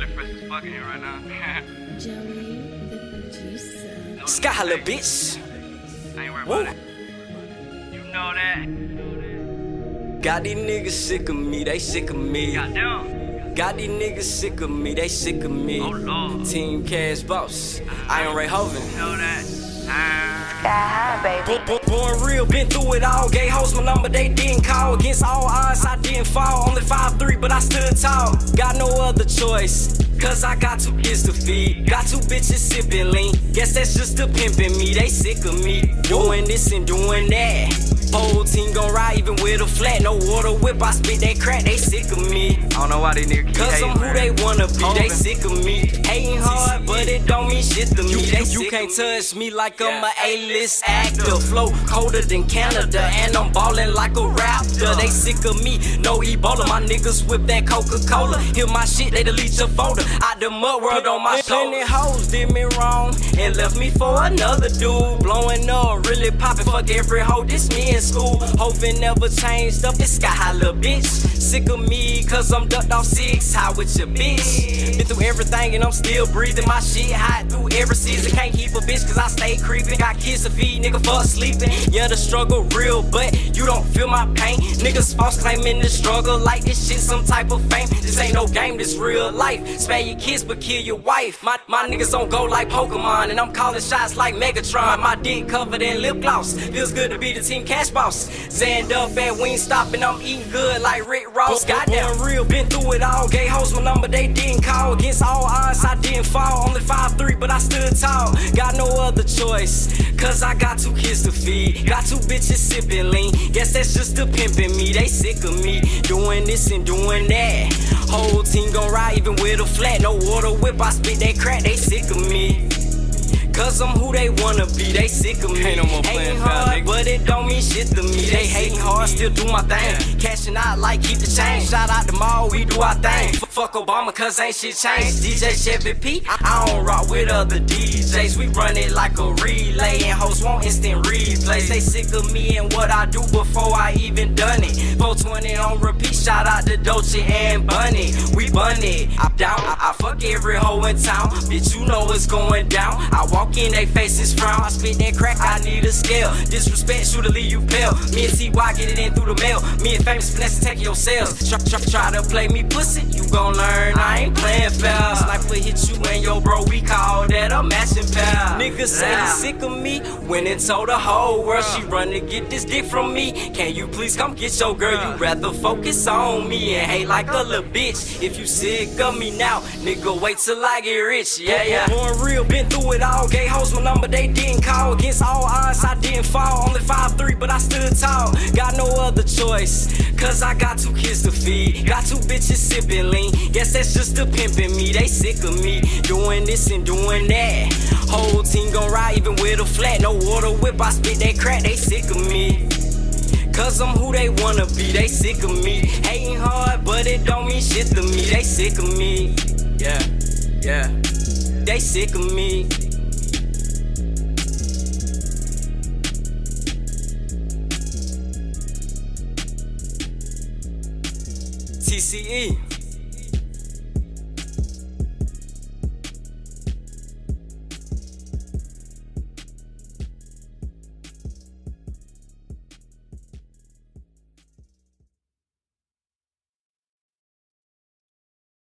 really fresh as fuck in here right now. Joey, the producer. Sky, little bitch. I ain't worried about it. You know that. Got these niggas sick of me, they sick of me. Goddamn. Got these niggas sick of me, they sick of me. Oh, Lord. Team Cash Boss, Iron Ray Hoven. You know that. Born real, been through it all. Gay hoes my number, they didn't call. Against all odds, I didn't fall. Only 5'3", but I stood tall. Got no other choice, cause I got 2 kids to feed. Got 2 bitches sipping lean. Guess that's just the pimpin' me, they sick of me. Doing this and doing that. Whole team gon' ride even with a flat. No water whip, I spit that crack, they sick of me. I don't know why these niggas Cause hating, I'm who man. they wanna be, they sick of me. Hating hard, but it don't mean shit to me. You can't touch me like I'm a A-list actor. Flow colder than Canada, and I'm ballin' like a raptor. They sick of me, no Ebola. My niggas whip that Coca-Cola. Hear my shit, they delete your folder. Out the mud world on my shoulder. Plenty hoes did me wrong and left me for another dude. Blowing up, really poppin', fuck every hoe. This me in school. Hoping never changed up. It's Sky High, little bitch. Sick of me, cause I'm ducked off 6 high with your bitch. Been through everything and I'm still breathing. My shit hot through every season. Can't keep a bitch cause I stay creeping. Got kids to feed, nigga, fuck sleeping. Yeah, the struggle real, but you don't feel my pain. Niggas false claiming the struggle like this shit some type of fame. This ain't no game, this real life. Spare your kids but kill your wife. My niggas don't go like Pokemon, and I'm calling shots like Megatron. My dick covered in lip gloss. Feels good to be the Team Cash Boss. Zanned up at Wingstop and I'm eating good like Rick Ross. Goddamn real, been through it all. Gay hoes my number, they didn't call. Against all odds, I didn't fall. Only 5'3", but I stood tall. Got no other choice, cause I got 2 kids to feed. Got 2 bitches sipping lean. Guess that's just the pimpin' me, they sick of me. Doing this and doing that. Whole team gon' ride even with a flat. No water whip, I spit that crack, they sick of me. Cause I'm who they wanna be, they sick of me. Ain't no more playing foul, nigga. But it don't mean shit to me. They hating hard, still do my thing. Cashing out like keep the change. Shout out to Mall, we do our thing. Fuck Obama, cause ain't shit changed. DJ Chevy P, I don't rock with other DJs. We run it like a relay, and hoes want instant replays. They sick of me and what I do before I even done it. 420 on repeat, shout out to Dolce and Bunny. We bun it, I'm down, I fuck every hoe in town. Bitch, you know what's going down. I walk in they faces frown. I spit that crack, I need a scale. Disrespect, shoot to leave you pale. Me and T.Y. get it in through the mail. Me and Famous Finesse take your sales. Try to play me pussy, you gon' learn I ain't playing fair. Sniper hit you and yo bro, we call that a matching pair. Niggas say he sick of me, went and told the whole world she run to get this dick from me. Can you please come get your girl? You rather focus on me and hate like a little bitch. If you sick of me now, nigga wait till I get rich. Yeah. Born real, been through it all. Gay hoes my number, they didn't call. Against all odds, I didn't fall. Only 5'3", but I stood tall. Got no other choice, cause I got 2 kids to feed. Got 2 bitches sipping lean. Guess that's just the pimpin' me, they sick of me. Doing this and doing that. Whole team gon' ride even with a flat. No water whip, I spit that crack, they sick of me. Cause I'm who they wanna be, they sick of me. Hating hard, but it don't mean shit to me. They sick of me. Yeah. They sick of me. TCE.